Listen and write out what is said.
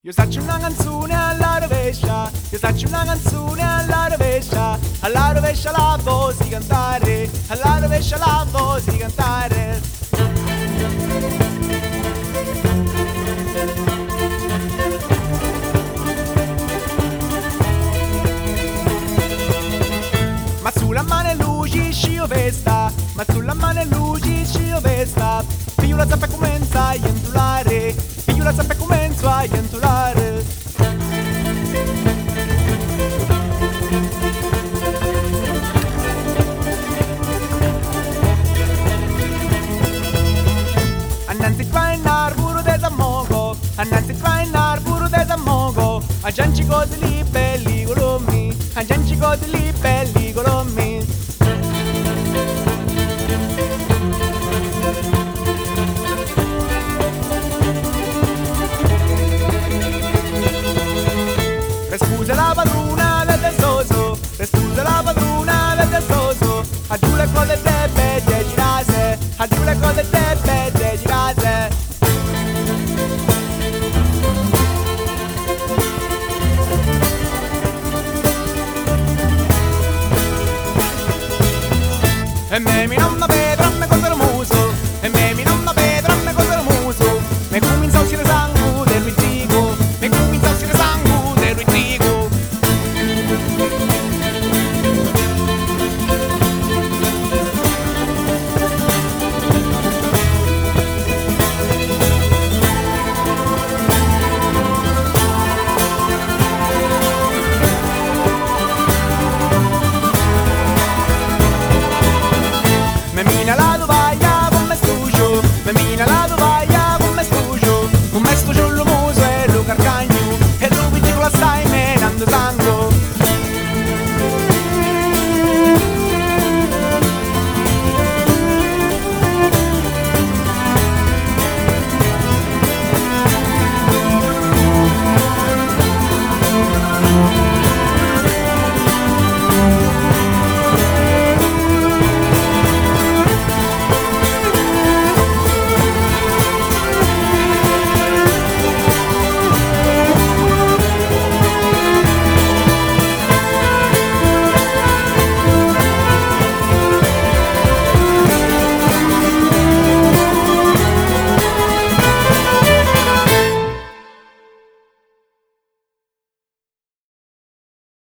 Io faccio una canzone alla rovescia, io faccio una canzone alla rovescia la voce di cantare, alla rovescia la voce di cantare. Ma sulla mano e luci scio vesta, ma sulla mano e luci scio vesta. Figlio la zappa comincia a ientulare, figlio la zappa comincia a ientulare. Annanzi qua in arburo de zammogo, annanzi qua in arburo de zammogo. A gianci cose lì belli colombi, a gianci cose lì belli.